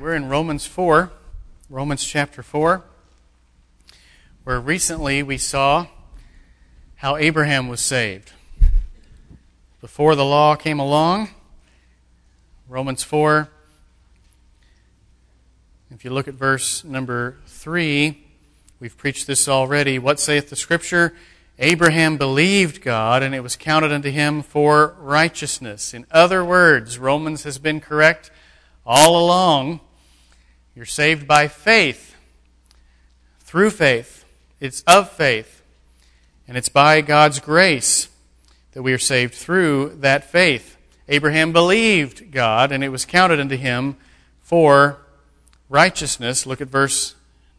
We're in Romans chapter 4, where recently we saw how Abraham was saved. Before the law came along, Romans 4, if you look at verse number 3, we've preached this already. What saith the Scripture? Abraham believed God, and it was counted unto him for righteousness. In other words, Romans has been correct all along. You're saved by faith, through faith. It's of faith, and it's by God's grace that we are saved through that faith. Abraham believed God, and it was counted unto him for righteousness. Look at verse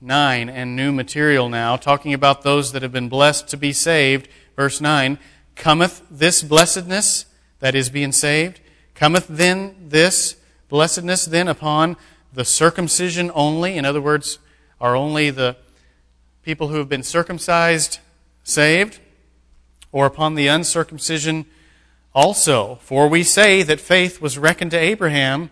9 and new material now, talking about those that have been blessed to be saved. Verse 9, cometh this blessedness, that is being saved, cometh then this blessedness then upon the circumcision only? In other words, are only the people who have been circumcised saved? Or upon the uncircumcision also? For we say that faith was reckoned to Abraham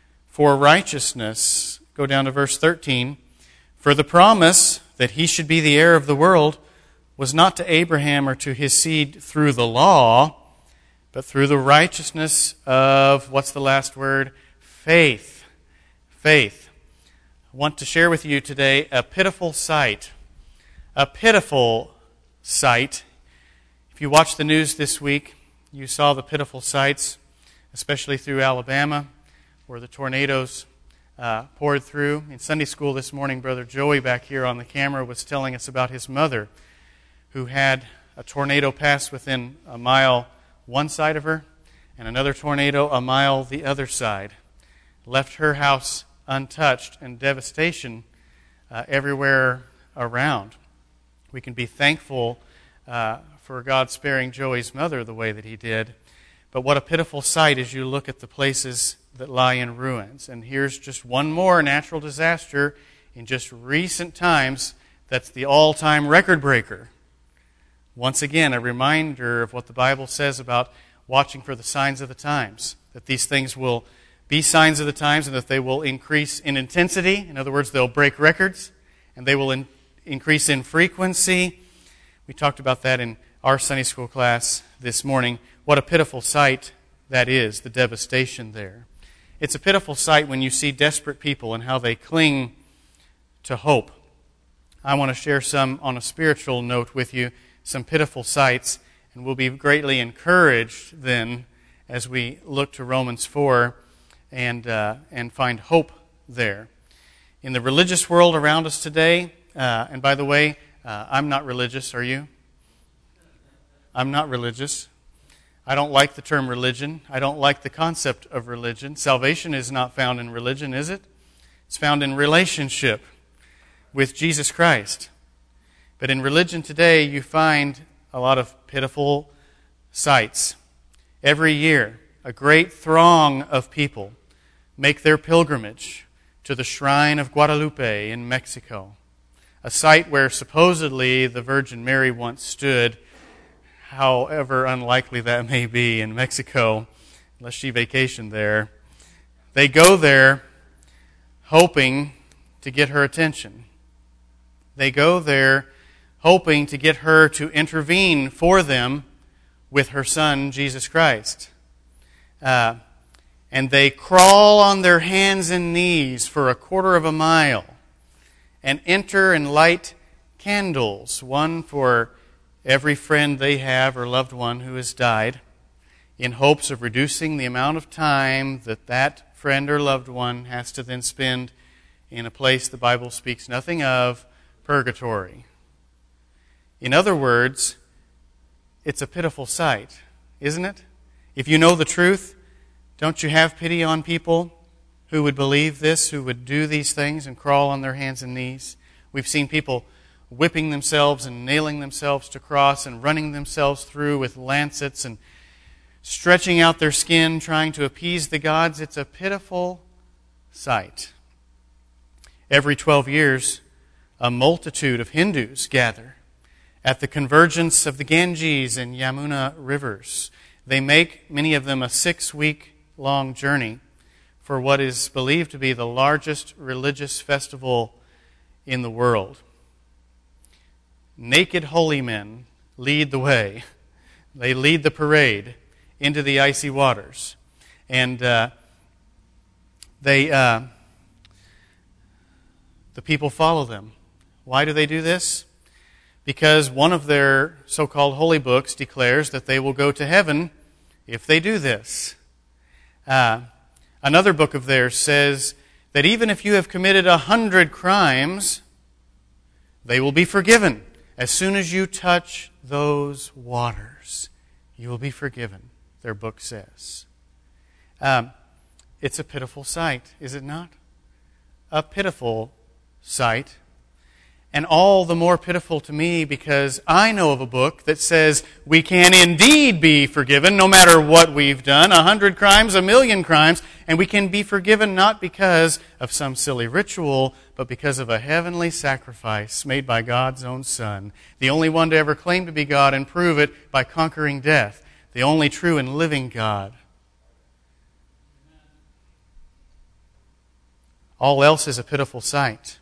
for righteousness. Go down to verse 13. For the promise that he should be the heir of the world was not to Abraham or to his seed through the law, but through the righteousness of, what's the last word? Faith. Faith. I want to share with you today a pitiful sight. A pitiful sight. If you watched the news this week, you saw the pitiful sights, especially through Alabama, where the tornadoes poured through. In Sunday school this morning, Brother Joey back here on the camera was telling us about his mother, who had a tornado pass within a mile one side of her, and another tornado a mile the other side. Left her house untouched, and devastation everywhere around. We can be thankful for God sparing Joey's mother the way that He did. But what a pitiful sight as you look at the places that lie in ruins. And here's just one more natural disaster in just recent times that's the all-time record breaker. Once again, a reminder of what the Bible says about watching for the signs of the times. That these things will be signs of the times, and that they will increase in intensity. In other words, they'll break records, and they will increase in frequency. We talked about that in our Sunday school class this morning. What a pitiful sight that is, the devastation there. It's a pitiful sight when you see desperate people and how they cling to hope. I want to share some on a spiritual note with you, some pitiful sights, and we'll be greatly encouraged then as we look to Romans 4 and find hope there. In the religious world around us today, and by the way, I'm not religious, are you? I'm not religious. I don't like the term religion. I don't like the concept of religion. Salvation is not found in religion, is it? It's found in relationship with Jesus Christ. But in religion today, you find a lot of pitiful sights. Every year, a great throng of people make their pilgrimage to the shrine of Guadalupe in Mexico, a site where supposedly the Virgin Mary once stood, however unlikely that may be in Mexico, unless she vacationed there. They go there hoping to get her attention. They go there hoping to get her to intervene for them with her Son, Jesus Christ. And they crawl on their hands and knees for a quarter of a mile and enter and light candles, one for every friend they have or loved one who has died, in hopes of reducing the amount of time that friend or loved one has to then spend in a place the Bible speaks nothing of, purgatory. In other words, it's a pitiful sight, isn't it? If you know the truth, don't you have pity on people who would believe this, who would do these things and crawl on their hands and knees? We've seen people whipping themselves and nailing themselves to cross and running themselves through with lancets and stretching out their skin, trying to appease the gods. It's a pitiful sight. Every 12 years, a multitude of Hindus gather at the convergence of the Ganges and Yamuna rivers. They make, many of them, a 6-week-long journey for what is believed to be the largest religious festival in the world. Naked holy men lead the way. They lead the parade into the icy waters. And the people follow them. Why do they do this? Because one of their so-called holy books declares that they will go to heaven if they do this. Another book of theirs says that even if you have committed 100 crimes, they will be forgiven. As soon as you touch those waters, you will be forgiven, their book says. It's a pitiful sight, is it not? A pitiful sight. And all the more pitiful to me because I know of a book that says we can indeed be forgiven no matter what we've done, 100 crimes, 1,000,000 crimes, and we can be forgiven not because of some silly ritual, but because of a heavenly sacrifice made by God's own Son, the only one to ever claim to be God and prove it by conquering death, the only true and living God. All else is a pitiful sight.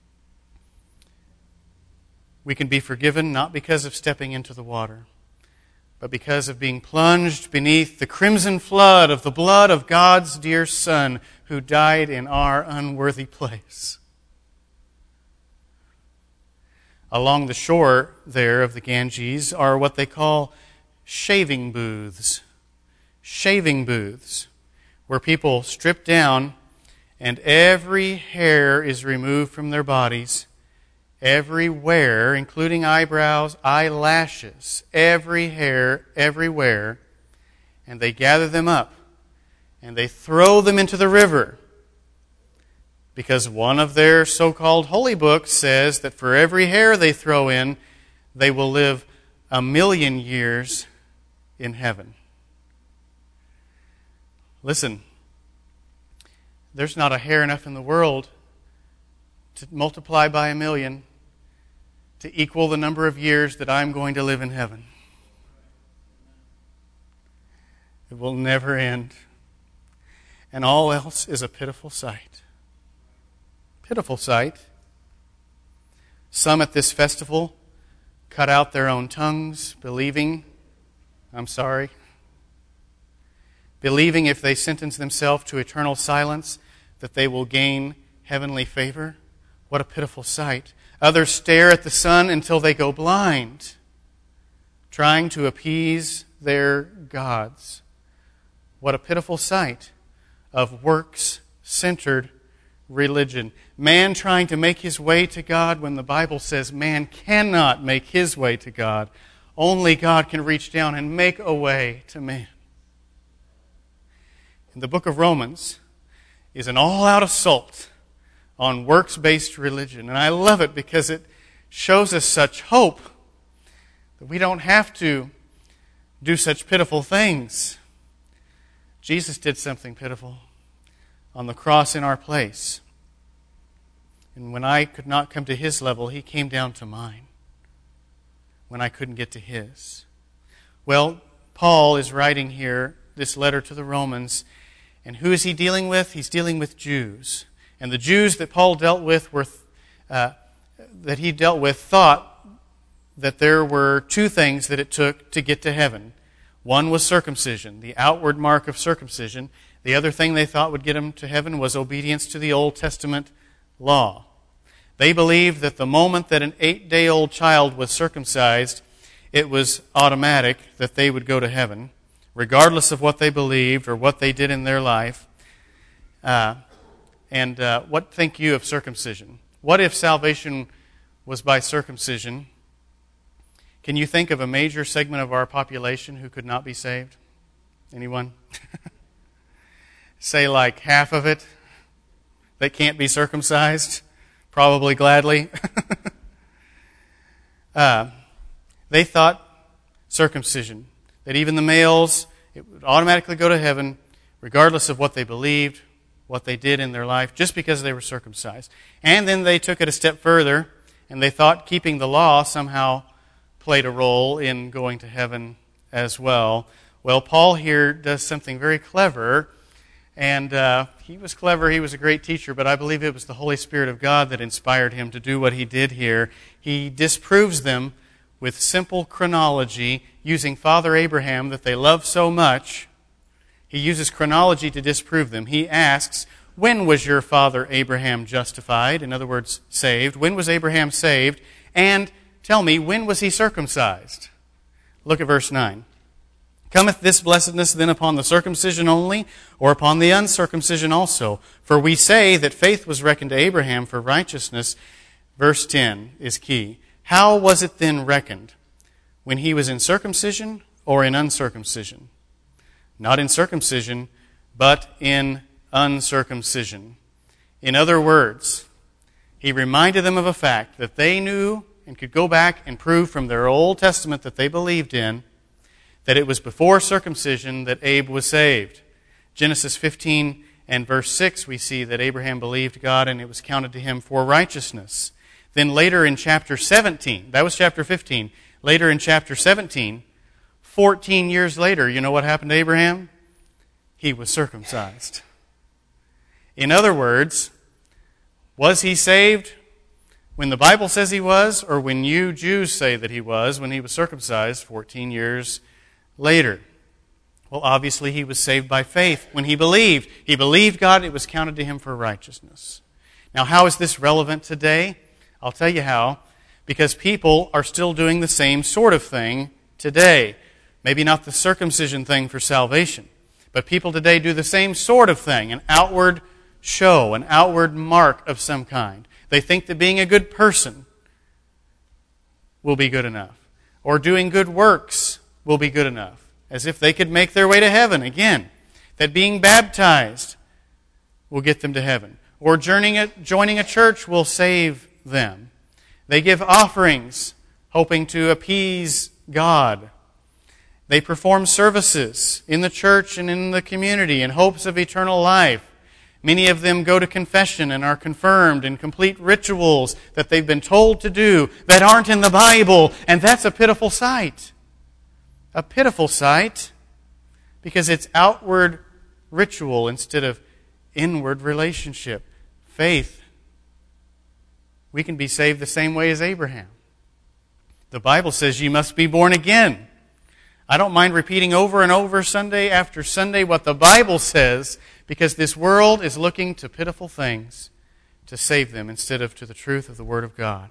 We can be forgiven not because of stepping into the water, but because of being plunged beneath the crimson flood of the blood of God's dear Son who died in our unworthy place. Along the shore there of the Ganges are what they call shaving booths. Shaving booths, where people strip down and every hair is removed from their bodies. Everywhere, including eyebrows, eyelashes, every hair, everywhere, and they gather them up and they throw them into the river because one of their so-called holy books says that for every hair they throw in, they will live 1,000,000 years in heaven. Listen, there's not a hair enough in the world to multiply by 1,000,000 to equal the number of years that I'm going to live in heaven. It will never end. And all else is a pitiful sight. Pitiful sight. Some at this festival cut out their own tongues, believing if they sentence themselves to eternal silence, that they will gain heavenly favor. What a pitiful sight. Others stare at the sun until they go blind, trying to appease their gods. What a pitiful sight of works-centered religion. Man trying to make his way to God when the Bible says man cannot make his way to God. Only God can reach down and make a way to man. In the book of Romans is an all-out assault on works-based religion. And I love it because it shows us such hope that we don't have to do such pitiful things. Jesus did something pitiful on the cross in our place. And when I could not come to His level, He came down to mine when I couldn't get to His. Well, Paul is writing here this letter to the Romans. And who is he dealing with? He's dealing with Jews. And the Jews that Paul dealt with thought that there were two things that it took to get to heaven. One was circumcision, the outward mark of circumcision. The other thing they thought would get them to heaven was obedience to the Old Testament law. They believed that the moment that an 8-day-old child was circumcised, it was automatic that they would go to heaven, regardless of what they believed or what they did in their life. And what think you of circumcision? What if salvation was by circumcision? Can you think of a major segment of our population who could not be saved? Anyone? Say like half of it that can't be circumcised? Probably gladly. They thought circumcision, that even the males, it would automatically go to heaven regardless of what they believed, what they did in their life, just because they were circumcised. And then they took it a step further, and they thought keeping the law somehow played a role in going to heaven as well. Well, Paul here does something very clever, And he was clever. He was a great teacher, but I believe it was the Holy Spirit of God that inspired him to do what he did here. He disproves them with simple chronology, using Father Abraham that they love so much. He uses chronology to disprove them. He asks, when was your father Abraham justified? In other words, saved. When was Abraham saved? And tell me, when was he circumcised? Look at verse 9. Cometh this blessedness then upon the circumcision only, or upon the uncircumcision also? For we say that faith was reckoned to Abraham for righteousness. Verse 10 is key. How was it then reckoned? When he was in circumcision or in uncircumcision? Not in circumcision, but in uncircumcision. In other words, he reminded them of a fact that they knew and could go back and prove from their Old Testament that they believed in, that it was before circumcision that Abe was saved. Genesis 15 and verse 6, we see that Abraham believed God and it was counted to him for righteousness. Then later in chapter 17, that was chapter 15, later in chapter 17, 14 years later, you know what happened to Abraham? He was circumcised. In other words, was he saved when the Bible says he was, or when you Jews say that he was when he was circumcised 14 years later? Well, obviously he was saved by faith when he believed. He believed God, it was counted to him for righteousness. Now, how is this relevant today? I'll tell you how. Because people are still doing the same sort of thing today. Maybe not the circumcision thing for salvation, but people today do the same sort of thing, an outward show, an outward mark of some kind. They think that being a good person will be good enough, or doing good works will be good enough, as if they could make their way to heaven again, that being baptized will get them to heaven, or joining a church will save them. They give offerings hoping to appease God. They perform services in the church and in the community in hopes of eternal life. Many of them go to confession and are confirmed in complete rituals that they've been told to do that aren't in the Bible, and that's a pitiful sight. A pitiful sight because it's outward ritual instead of inward relationship. Faith. We can be saved the same way as Abraham. The Bible says you must be born again. I don't mind repeating over and over Sunday after Sunday what the Bible says, because this world is looking to pitiful things to save them instead of to the truth of the Word of God.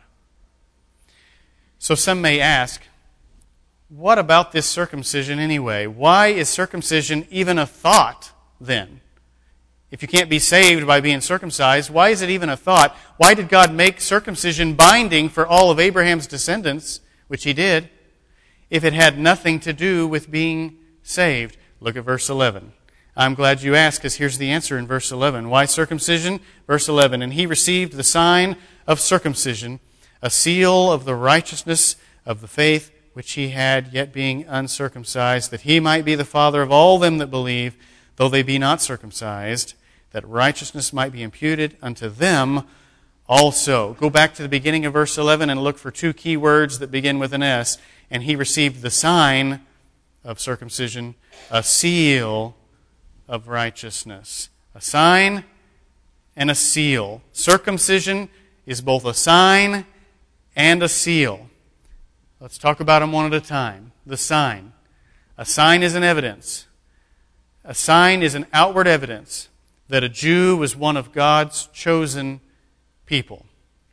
So some may ask, what about this circumcision anyway? Why is circumcision even a thought then? If you can't be saved by being circumcised, why is it even a thought? Why did God make circumcision binding for all of Abraham's descendants, which He did, if it had nothing to do with being saved? Look at verse 11. I'm glad you asked, because here's the answer in verse 11. Why circumcision? Verse 11, and he received the sign of circumcision, a seal of the righteousness of the faith which he had, yet being uncircumcised, that he might be the father of all them that believe, though they be not circumcised, that righteousness might be imputed unto them also. Go back to the beginning of verse 11 and look for two key words that begin with an S. And he received the sign of circumcision, a seal of righteousness. A sign and a seal. Circumcision is both a sign and a seal. Let's talk about them one at a time. The sign. A sign is an evidence. A sign is an outward evidence that a Jew was one of God's chosen people.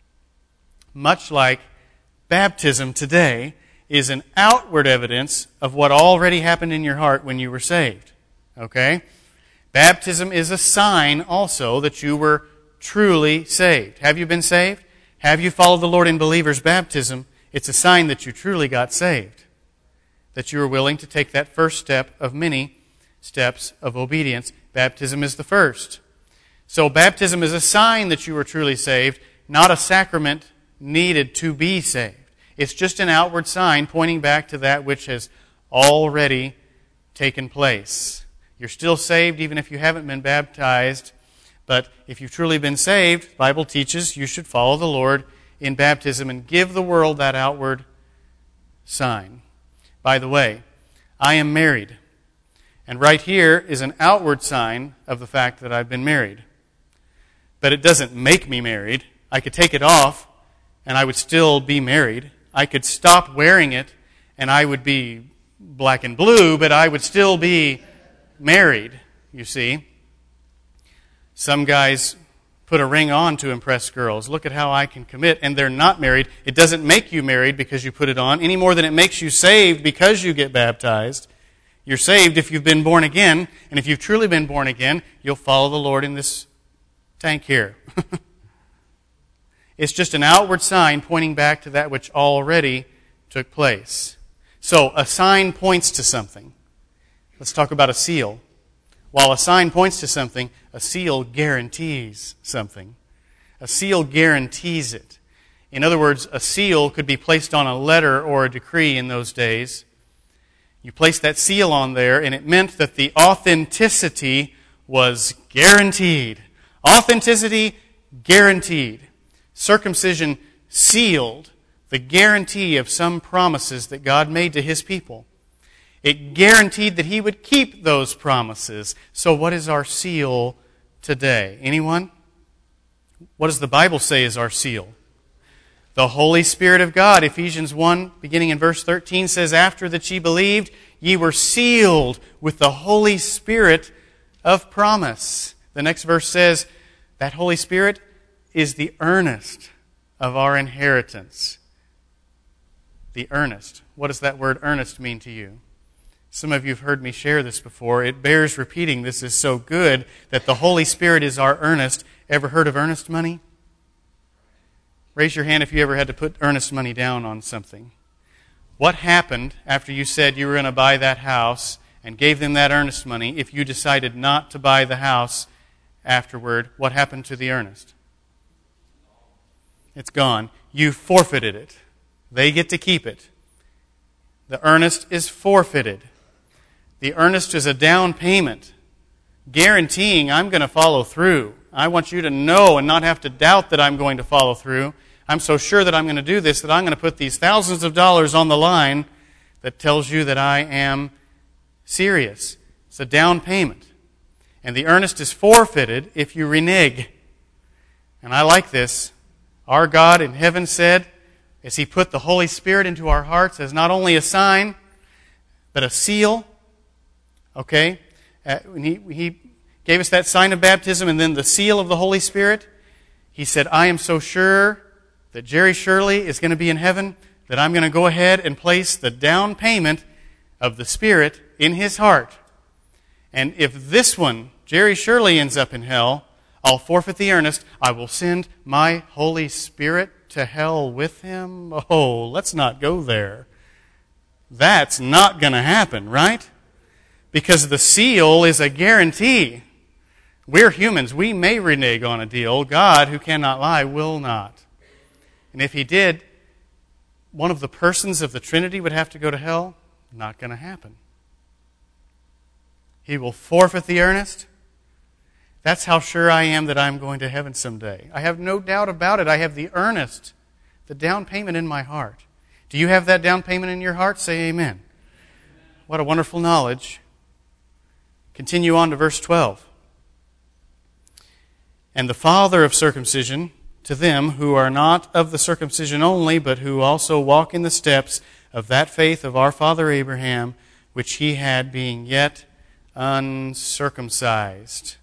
Much like baptism today is an outward evidence of what already happened in your heart when you were saved. Okay? Baptism is a sign also that you were truly saved. Have you been saved? Have you followed the Lord in believer's baptism? It's a sign that you truly got saved. That you were willing to take that first step of many steps of obedience. Baptism is the first. So baptism is a sign that you were truly saved, not a sacrament needed to be saved. It's just an outward sign pointing back to that which has already taken place. You're still saved even if you haven't been baptized, but if you've truly been saved, the Bible teaches you should follow the Lord in baptism and give the world that outward sign. By the way, I am married, And right here is an outward sign of the fact that I've been married. But it doesn't make me married. I could take it off, and I would still be married. I could stop wearing it, and I would be black and blue, but I would still be married, you see. Some guys put a ring on to impress girls. Look at how I can commit, and they're not married. It doesn't make you married because you put it on, any more than it makes you saved because you get baptized. You're saved if you've been born again, and if you've truly been born again, you'll follow the Lord in this tank here. It's just an outward sign pointing back to that which already took place. So, a sign points to something. Let's talk about a seal. While a sign points to something, a seal guarantees something. A seal guarantees it. In other words, a seal could be placed on a letter or a decree in those days. You placed that seal on there, and it meant that the authenticity was guaranteed. Authenticity guaranteed. Circumcision sealed the guarantee of some promises that God made to His people. It guaranteed that He would keep those promises. So what is our seal today? Anyone? What does the Bible say is our seal? The Holy Spirit of God. Ephesians 1, beginning in verse 13, says, "After that ye believed, ye were sealed with the Holy Spirit of promise." The next verse says, that Holy Spirit is the earnest of our inheritance. The earnest. What does that word earnest mean to you? Some of you have heard me share this before. It bears repeating. This is so good that the Holy Spirit is our earnest. Ever heard of earnest money? Raise your hand if you ever had to put earnest money down on something. What happened after you said you were going to buy that house and gave them that earnest money if you decided not to buy the house afterward? What happened to the earnest? It's gone. You forfeited it. They get to keep it. The earnest is forfeited. The earnest is a down payment, guaranteeing I'm going to follow through. I want you to know and not have to doubt that I'm going to follow through. I'm so sure that I'm going to do this that I'm going to put these thousands of dollars on the line that tells you that I am serious. It's a down payment. And the earnest is forfeited if you renege. And I like this. Our God in heaven said, as He put the Holy Spirit into our hearts as not only a sign, but a seal. Okay? When He gave us that sign of baptism and then the seal of the Holy Spirit, He said, I am so sure that Jerry Shirley is going to be in heaven that I'm going to go ahead and place the down payment of the Spirit in his heart. And if this one, Jerry Shirley, ends up in hell, I'll forfeit the earnest. I will send my Holy Spirit to hell with him. Oh, let's not go there. That's not going to happen, right? Because the seal is a guarantee. We're humans. We may renege on a deal. God, who cannot lie, will not. And if He did, one of the persons of the Trinity would have to go to hell. Not going to happen. He will forfeit the earnest. That's how sure I am that I'm going to heaven someday. I have no doubt about it. I have the earnest, the down payment in my heart. Do you have that down payment in your heart? Say amen. What a wonderful knowledge. Continue on to verse 12. And the Father of circumcision, to them who are not of the circumcision only, but who also walk in the steps of that faith of our father Abraham, which he had being yet uncircumcised.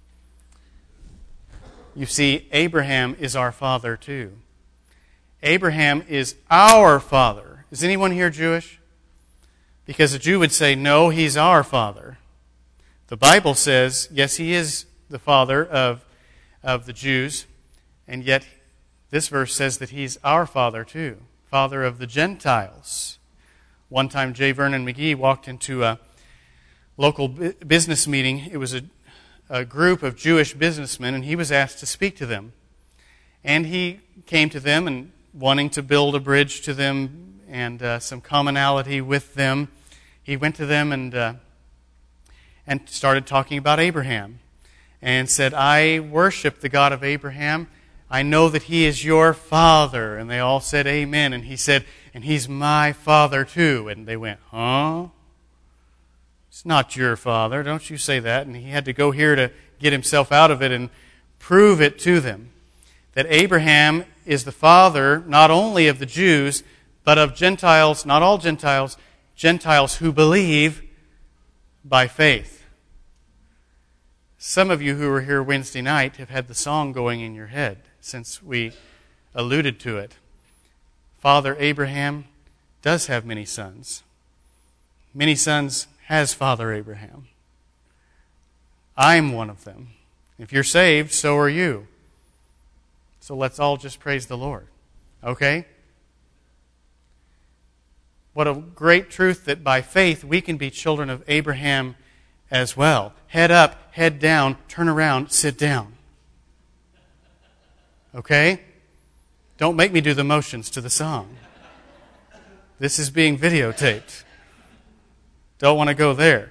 You see, Abraham is our father too. Abraham is our father. Is anyone here Jewish? Because a Jew would say, no, he's our father. The Bible says, yes, he is the father of the Jews, and yet this verse says that he's our father too, father of the Gentiles. One time J. Vernon McGee walked into a local business meeting. It was a group of Jewish businessmen, and he was asked to speak to them. And he came to them and wanting to build a bridge to them and some commonality with them. He went to them and started talking about Abraham and said, I worship the God of Abraham. I know that He is your father. And they all said amen. And he said, and He's my father too. And they went, huh? It's not your father. Don't you say that. And he had to go here to get himself out of it and prove it to them. That Abraham is the father not only of the Jews, but of Gentiles, not all Gentiles, Gentiles who believe by faith. Some of you who were here Wednesday night have had the song going in your head since we alluded to it. Father Abraham does have many sons. Many sons has Father Abraham. I'm one of them. If you're saved, so are you. So let's all just praise the Lord. Okay? What a great truth that by faith we can be children of Abraham as well. Head up, head down, turn around, sit down. Okay? Don't make me do the motions to the song. This is being videotaped. Don't want to go there.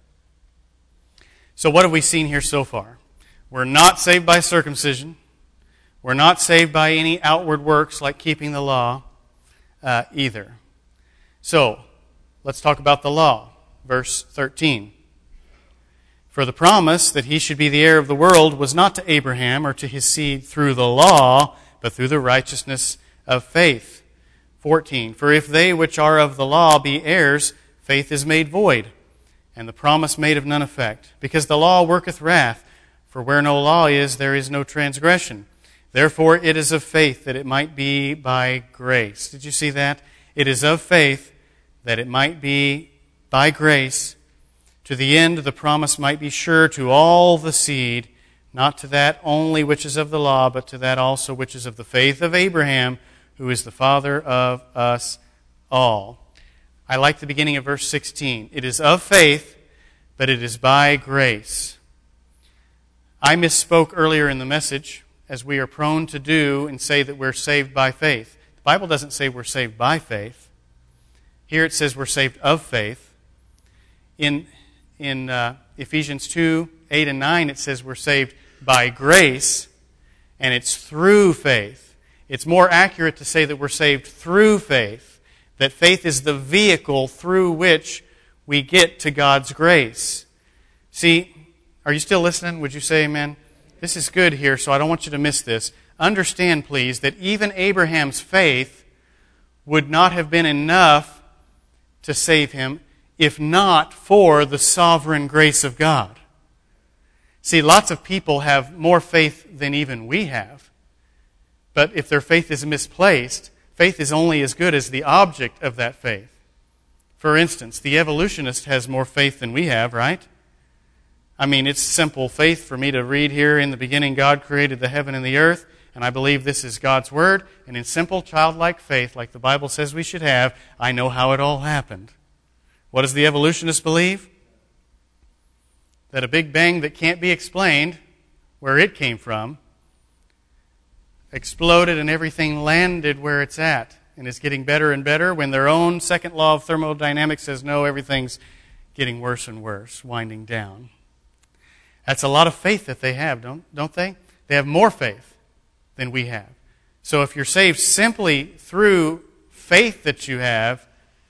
So what have we seen here so far? We're not saved by circumcision. We're not saved by any outward works like keeping the law either. So, let's talk about the law. Verse 13. For the promise that he should be the heir of the world was not to Abraham or to his seed through the law, but through the righteousness of faith. 14. For if they which are of the law be heirs, faith is made void, and the promise made of none effect. Because the law worketh wrath, for where no law is, there is no transgression. Therefore it is of faith that it might be by grace. Did you see that? It is of faith that it might be by grace, to the end the promise might be sure to all the seed, not to that only which is of the law, but to that also which is of the faith of Abraham, who is the father of us all. I like the beginning of verse 16. It is of faith, but it is by grace. I misspoke earlier in the message, as we are prone to do, and say that we're saved by faith. The Bible doesn't say we're saved by faith. Here it says we're saved of faith. In Ephesians 2, 8 and 9, it says we're saved by grace, and it's through faith. It's more accurate to say that we're saved through faith, that faith is the vehicle through which we get to God's grace. See, are you still listening? Would you say amen? This is good here, so I don't want you to miss this. Understand, please, that even Abraham's faith would not have been enough to save him if not for the sovereign grace of God. See, lots of people have more faith than even we have. But if their faith is misplaced, faith is only as good as the object of that faith. For instance, the evolutionist has more faith than we have, right? I mean, it's simple faith for me to read here, in the beginning God created the heaven and the earth, and I believe this is God's Word, and in simple childlike faith, like the Bible says we should have, I know how it all happened. What does the evolutionist believe? That a big bang that can't be explained, where it came from, exploded and everything landed where it's at, and is getting better and better, when their own second law of thermodynamics says, no, everything's getting worse and worse, winding down. That's a lot of faith that they have, don't they? They have more faith than we have. So if you're saved simply through faith that you have,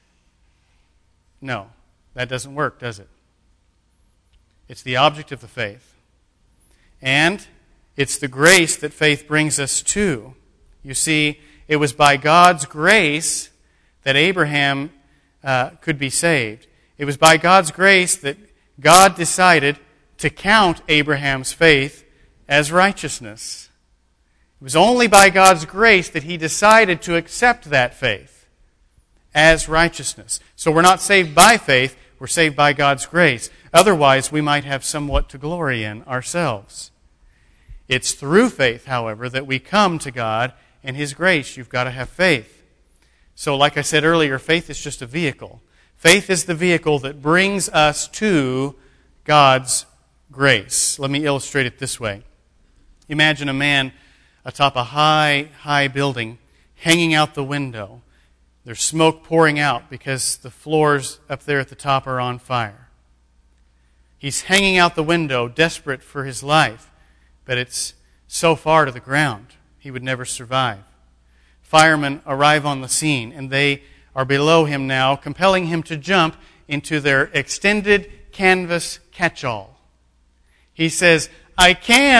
no, that doesn't work, does it? It's the object of the faith. And it's the grace that faith brings us to. You see, it was by God's grace that Abraham could be saved. It was by God's grace that God decided to count Abraham's faith as righteousness. It was only by God's grace that he decided to accept that faith as righteousness. So we're not saved by faith, we're saved by God's grace. Otherwise, we might have somewhat to glory in ourselves. It's through faith, however, that we come to God and His grace. You've got to have faith. So like I said earlier, faith is just a vehicle. Faith is the vehicle that brings us to God's grace. Let me illustrate it this way. Imagine a man atop a high building hanging out the window. There's smoke pouring out because the floors up there at the top are on fire. He's hanging out the window, desperate for his life, but it's so far to the ground, he would never survive. Firemen arrive on the scene, and they are below him now, compelling him to jump into their extended canvas catch-all. He says, I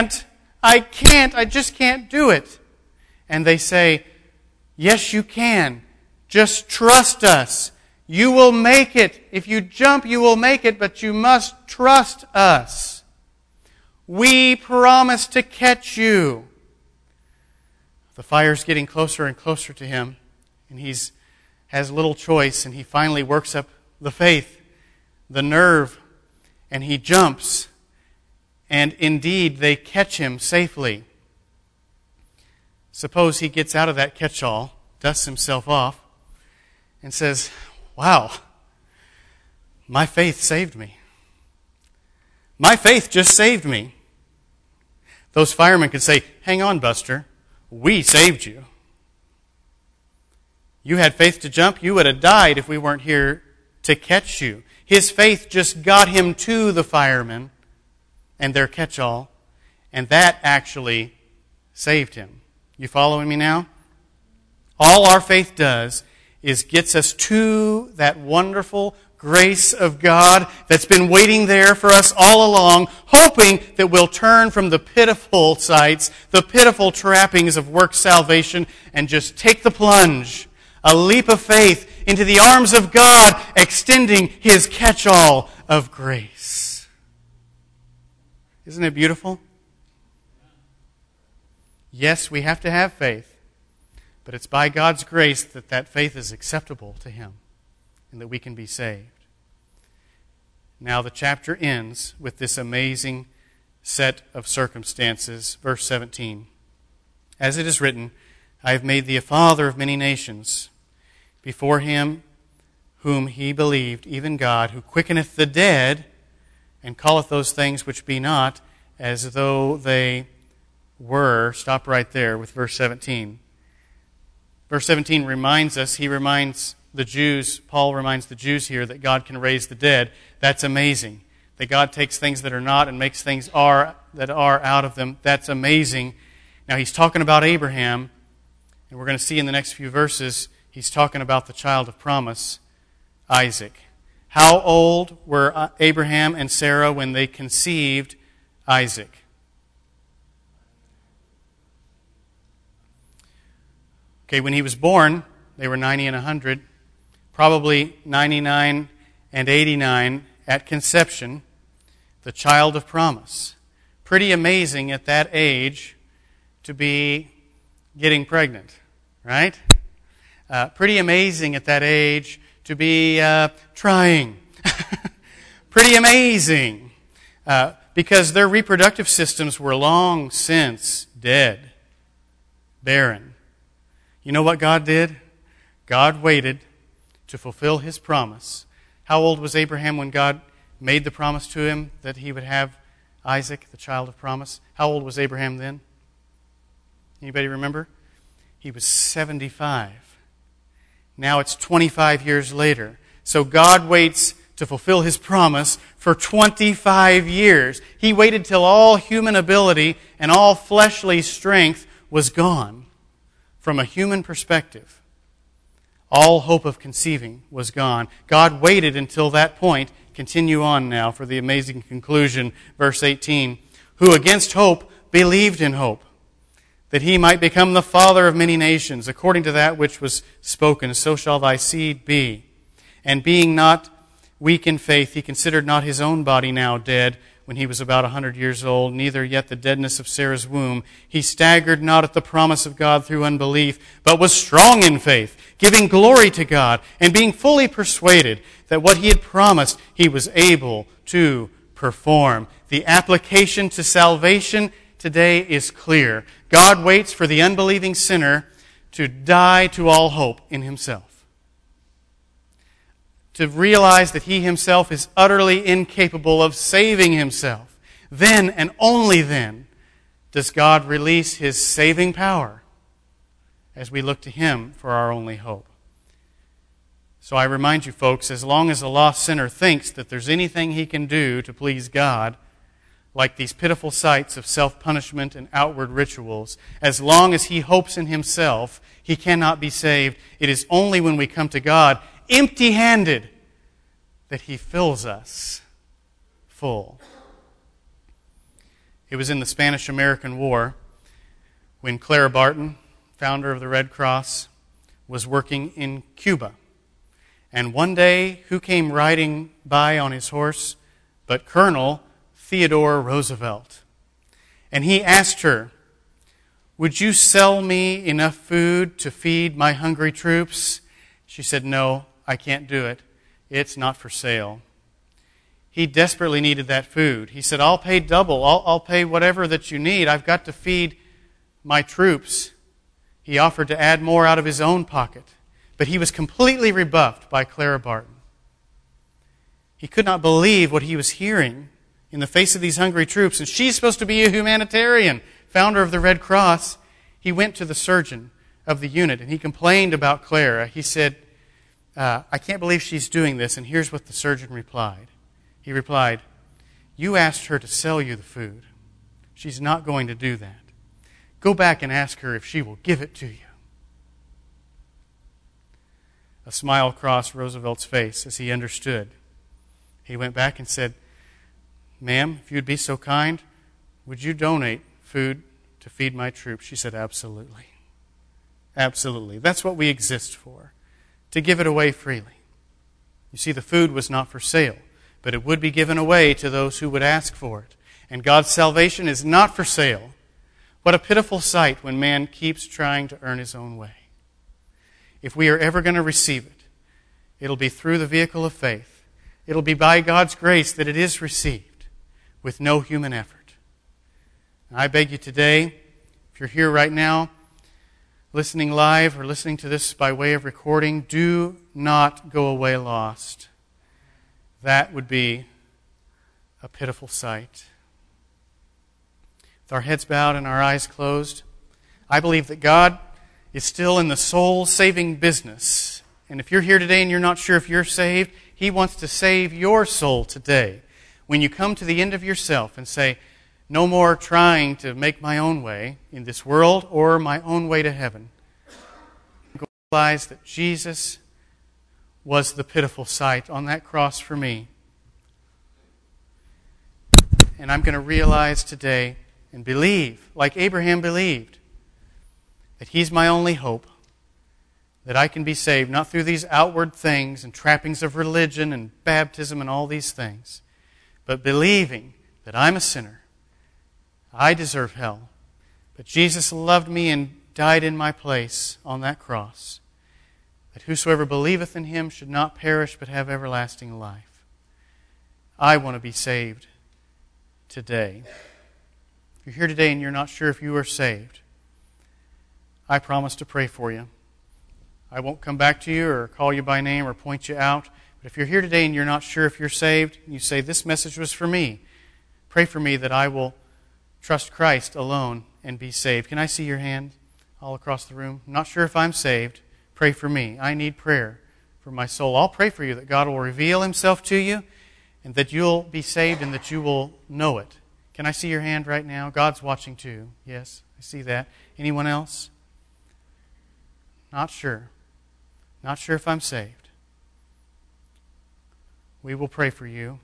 just can't do it. And they say, yes, you can. Just trust us. You will make it. If you jump, you will make it, but you must trust us. We promise to catch you. The fire's getting closer and closer to him, and has little choice, and he finally works up the faith, the nerve, and he jumps. And indeed, they catch him safely. Suppose he gets out of that catch-all, dusts himself off, and says, wow, my faith saved me. My faith just saved me. Those firemen could say, hang on, Buster, we saved you. You had faith to jump, you would have died if we weren't here to catch you. His faith just got him to the firemen and their catch-all, and that actually saved him. You following me now? All our faith does is gets us to that wonderful grace of God that's been waiting there for us all along, hoping that we'll turn from the pitiful sights, the pitiful trappings of work salvation, and just take the plunge, a leap of faith into the arms of God, extending His catch-all of grace. Isn't it beautiful? Yes, we have to have faith, but it's by God's grace that faith is acceptable to Him and that we can be saved. Now the chapter ends with this amazing set of circumstances. Verse 17. As it is written, I have made thee a father of many nations, before him whom he believed, even God, who quickeneth the dead, and calleth those things which be not as though they were. Stop right there with verse 17. Verse 17 reminds us, Paul reminds the Jews here that God can raise the dead. That's amazing. That God takes things that are not and makes things that are out of them. That's amazing. Now he's talking about Abraham, and we're going to see in the next few verses, he's talking about the child of promise, Isaac. How old were Abraham and Sarah when they conceived Isaac? Okay, when he was born, they were 90 and 100, probably 99 and 89 at conception, the child of promise. Pretty amazing at that age to be getting pregnant, right? Pretty amazing at that age to be trying. Pretty amazing. Because their reproductive systems were long since dead, barren. You know what God did? God waited to fulfill His promise. How old was Abraham when God made the promise to him that he would have Isaac, the child of promise? How old was Abraham then? Anybody remember? He was 75. Now it's 25 years later. So God waits to fulfill His promise for 25 years. He waited till all human ability and all fleshly strength was gone. From a human perspective, all hope of conceiving was gone. God waited until that point. Continue on now for the amazing conclusion. Verse 18. Who against hope believed in hope, that he might become the father of many nations, according to that which was spoken, so shall thy seed be. And being not weak in faith, he considered not his own body now dead, when he was about 100 years old, neither yet the deadness of Sarah's womb. He staggered not at the promise of God through unbelief, but was strong in faith, giving glory to God, and being fully persuaded that what He had promised He was able to perform. The application to salvation today is clear. God waits for the unbelieving sinner to die to all hope in himself, to realize that he himself is utterly incapable of saving himself. Then and only then does God release His saving power as we look to Him for our only hope. So I remind you folks, as long as a lost sinner thinks that there's anything he can do to please God, like these pitiful sights of self-punishment and outward rituals, as long as he hopes in himself, he cannot be saved. It is only when we come to God empty-handed that He fills us full. It was in the Spanish-American War when Clara Barton, founder of the Red Cross, was working in Cuba. And one day, who came riding by on his horse but Colonel Theodore Roosevelt? And he asked her, "Would you sell me enough food to feed my hungry troops?" She said, "No, I can't do it. It's not for sale." He desperately needed that food. He said, "I'll pay double. I'll pay whatever that you need. I've got to feed my troops." He offered to add more out of his own pocket, but he was completely rebuffed by Clara Barton. He could not believe what he was hearing in the face of these hungry troops, and she's supposed to be a humanitarian, founder of the Red Cross. He went to the surgeon of the unit, and he complained about Clara. He said, "I can't believe she's doing this," and here's what the surgeon replied. He replied, "You asked her to sell you the food. She's not going to do that. Go back and ask her if she will give it to you." A smile crossed Roosevelt's face as he understood. He went back and said, "Ma'am, if you'd be so kind, would you donate food to feed my troops?" She said, "Absolutely. Absolutely. That's what we exist for, to give it away freely." You see, the food was not for sale, but it would be given away to those who would ask for it. And God's salvation is not for sale. What a pitiful sight when man keeps trying to earn his own way. If we are ever going to receive it, it'll be through the vehicle of faith. It'll be by God's grace that it is received with no human effort. And I beg you today, if you're here right now, listening live or listening to this by way of recording, do not go away lost. That would be a pitiful sight. With our heads bowed and our eyes closed, I believe that God is still in the soul-saving business. And if you're here today and you're not sure if you're saved, He wants to save your soul today. When you come to the end of yourself and say, "No more trying to make my own way in this world or my own way to heaven," realize that Jesus was the pitiful sight on that cross for me. And I'm going to realize today and believe, like Abraham believed, that He's my only hope, that I can be saved, not through these outward things and trappings of religion and baptism and all these things, but believing that I'm a sinner. I deserve hell, but Jesus loved me and died in my place on that cross, that whosoever believeth in Him should not perish but have everlasting life. I want to be saved today. If you're here today and you're not sure if you are saved, I promise to pray for you. I won't come back to you or call you by name or point you out. But if you're here today and you're not sure if you're saved, you say, "This message was for me," pray for me that I will trust Christ alone and be saved. Can I see your hand all across the room? I'm not sure if I'm saved. Pray for me. I need prayer for my soul. I'll pray for you that God will reveal Himself to you and that you'll be saved and that you will know it. Can I see your hand right now? God's watching too. Yes, I see that. Anyone else? Not sure. Not sure if I'm saved. We will pray for you.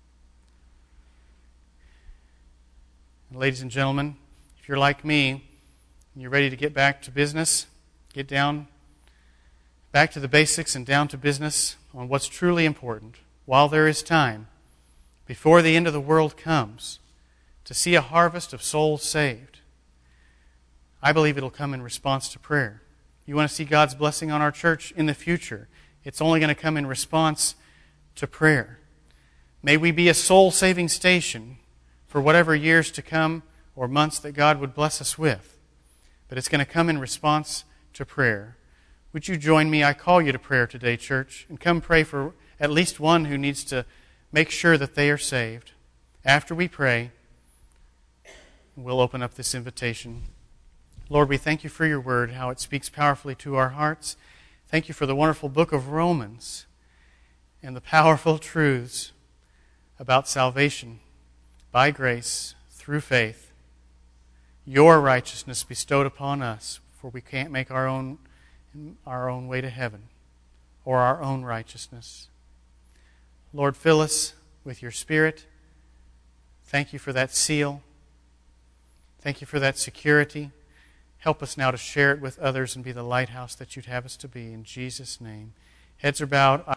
And ladies and gentlemen, if you're like me and you're ready to get back to business, get down back to the basics and down to business on what's truly important while there is time, before the end of the world comes, to see a harvest of souls saved, I believe it'll come in response to prayer. You want to see God's blessing on our church in the future, it's only going to come in response to prayer. May we be a soul-saving station for whatever years to come or months that God would bless us with. But it's going to come in response to prayer. Would you join me? I call you to prayer today, church, and come pray for at least one who needs to make sure that they are saved. After we pray, we'll open up this invitation. Lord, we thank You for Your word, how it speaks powerfully to our hearts. Thank You for the wonderful book of Romans and the powerful truths about salvation by grace through faith. Your righteousness bestowed upon us, for we can't make our own way to heaven or our own righteousness. Lord, fill us with Your Spirit. Thank you for that seal. Thank you for that security. Help us now to share it with others and be the lighthouse that you'd have us to be. In Jesus' name. Heads are bowed.